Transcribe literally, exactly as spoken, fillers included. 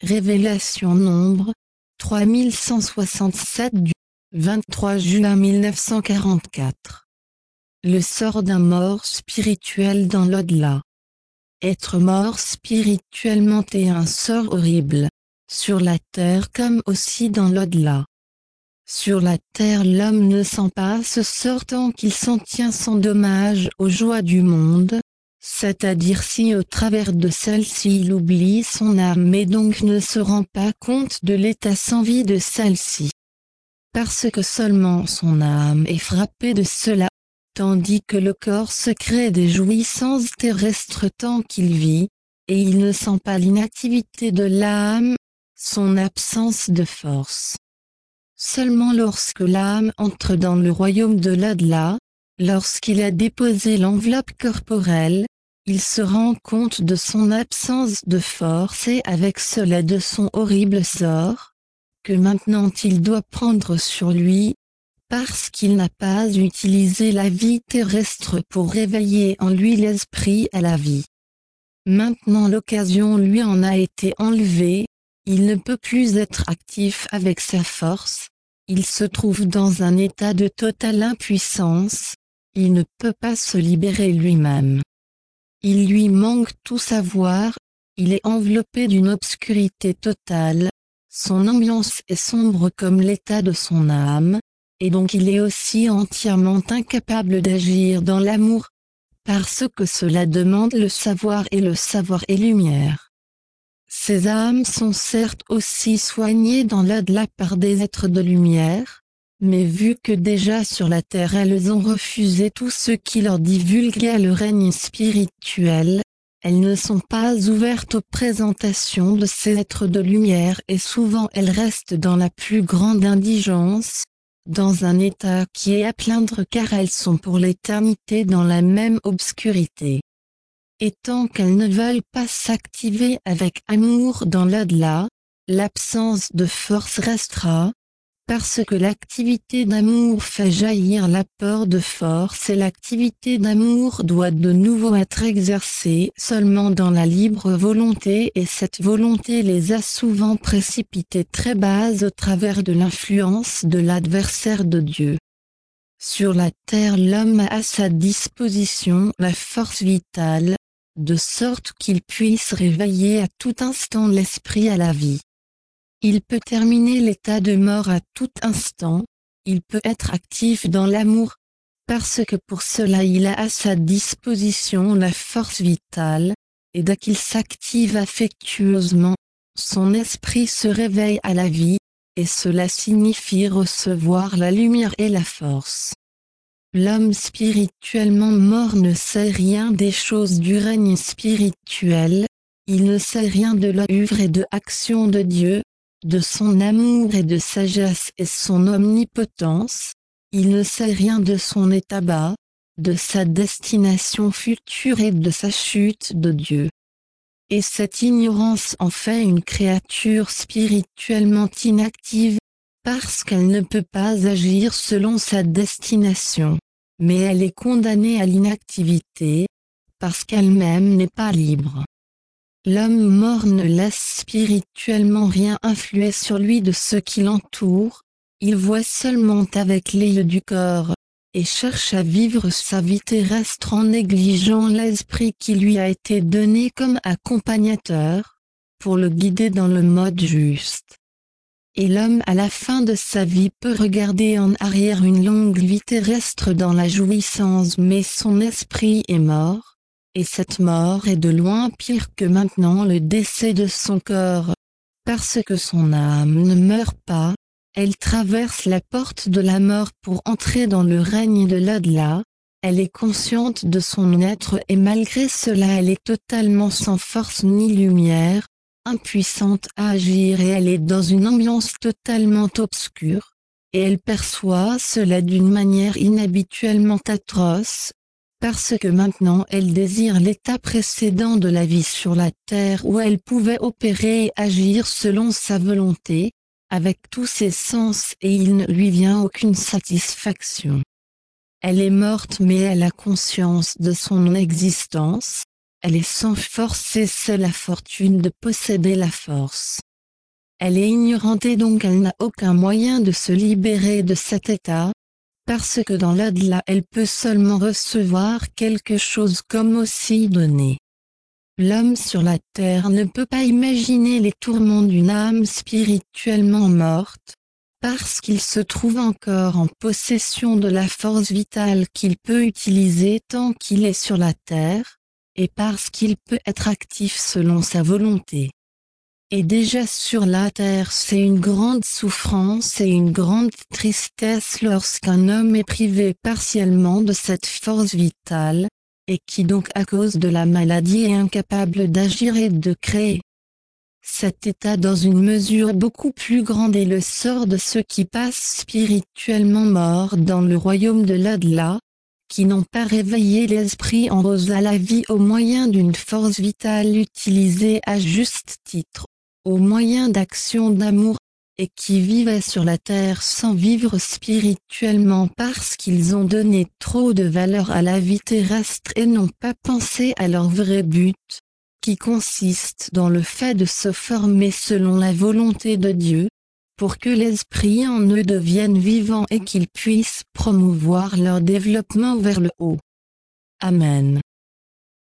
Révélation Nombre, trois mille cent soixante-sept du vingt-trois juin mille neuf cent quarante-quatre. Le sort d'un mort spirituel dans l'au-delà. Être mort spirituellement est un sort horrible, sur la terre comme aussi dans l'au-delà. Sur la terre, l'homme ne sent pas ce sort tant qu'il s'en tient sans dommage aux joies du monde, c'est-à-dire si au travers de celle-ci il oublie son âme et donc ne se rend pas compte de l'état sans vie de celle-ci. Parce que seulement son âme est frappée de cela, tandis que le corps se crée des jouissances terrestres tant qu'il vit, et il ne sent pas l'inactivité de l'âme, son absence de force. Seulement lorsque l'âme entre dans le royaume de l'au-delà, lorsqu'il a déposé l'enveloppe corporelle, il se rend compte de son absence de force et avec cela de son horrible sort, que maintenant il doit prendre sur lui, parce qu'il n'a pas utilisé la vie terrestre pour réveiller en lui l'esprit à la vie. Maintenant l'occasion lui en a été enlevée, il ne peut plus être actif avec sa force, il se trouve dans un état de totale impuissance, il ne peut pas se libérer lui-même. Il lui manque tout savoir, il est enveloppé d'une obscurité totale, son ambiance est sombre comme l'état de son âme, et donc il est aussi entièrement incapable d'agir dans l'amour, parce que cela demande le savoir et le savoir est lumière. Ces âmes sont certes aussi soignées dans l'au-delà par des êtres de lumière, mais vu que déjà sur la terre elles ont refusé tout ce qui leur divulguait le règne spirituel, elles ne sont pas ouvertes aux présentations de ces êtres de lumière et souvent elles restent dans la plus grande indigence, dans un état qui est à plaindre car elles sont pour l'éternité dans la même obscurité. Et tant qu'elles ne veulent pas s'activer avec amour dans l'au-delà, l'absence de force restera, parce que l'activité d'amour fait jaillir l'apport de force et l'activité d'amour doit de nouveau être exercée seulement dans la libre volonté et cette volonté les a souvent précipités très bas au travers de l'influence de l'adversaire de Dieu. Sur la terre l'homme a à sa disposition la force vitale, de sorte qu'il puisse réveiller à tout instant l'esprit à la vie. Il peut terminer l'état de mort à tout instant, il peut être actif dans l'amour, parce que pour cela il a à sa disposition la force vitale, et dès qu'il s'active affectueusement, son esprit se réveille à la vie, et cela signifie recevoir la lumière et la force. L'homme spirituellement mort ne sait rien des choses du règne spirituel, il ne sait rien de l'œuvre et de l'action de Dieu, de son amour et de sagesse et son omnipotence, il ne sait rien de son état bas, de sa destination future et de sa chute de Dieu. Et cette ignorance en fait une créature spirituellement inactive, parce qu'elle ne peut pas agir selon sa destination, mais elle est condamnée à l'inactivité, parce qu'elle-même n'est pas libre. L'homme mort ne laisse spirituellement rien influer sur lui de ce qui l'entoure, il voit seulement avec l'œil du corps, et cherche à vivre sa vie terrestre en négligeant l'esprit qui lui a été donné comme accompagnateur, pour le guider dans le mode juste. Et l'homme à la fin de sa vie peut regarder en arrière une longue vie terrestre dans la jouissance mais son esprit est mort. Et cette mort est de loin pire que maintenant le décès de son corps, parce que son âme ne meurt pas, elle traverse la porte de la mort pour entrer dans le règne de l'au-delà, elle est consciente de son être et malgré cela elle est totalement sans force ni lumière, impuissante à agir et elle est dans une ambiance totalement obscure, et elle perçoit cela d'une manière inhabituellement atroce, parce que maintenant elle désire l'état précédent de la vie sur la terre où elle pouvait opérer et agir selon sa volonté, avec tous ses sens et il ne lui vient aucune satisfaction. Elle est morte mais elle a conscience de son non-existence, elle est sans force et c'est la fortune de posséder la force. Elle est ignorante et donc elle n'a aucun moyen de se libérer de cet état, parce que dans l'au-delà elle peut seulement recevoir quelque chose comme aussi donner. L'homme sur la terre ne peut pas imaginer les tourments d'une âme spirituellement morte, parce qu'il se trouve encore en possession de la force vitale qu'il peut utiliser tant qu'il est sur la terre, et parce qu'il peut être actif selon sa volonté. Et déjà sur la terre c'est une grande souffrance et une grande tristesse lorsqu'un homme est privé partiellement de cette force vitale, et qui donc à cause de la maladie est incapable d'agir et de créer. Cet état dans une mesure beaucoup plus grande est le sort de ceux qui passent spirituellement morts dans le royaume de l'au-delà, qui n'ont pas réveillé l'esprit en rose à la vie au moyen d'une force vitale utilisée à juste titre, au moyen d'actions d'amour, et qui vivaient sur la terre sans vivre spirituellement parce qu'ils ont donné trop de valeur à la vie terrestre et n'ont pas pensé à leur vrai but, qui consiste dans le fait de se former selon la volonté de Dieu, pour que l'esprit en eux devienne vivant et qu'ils puissent promouvoir leur développement vers le haut. Amen.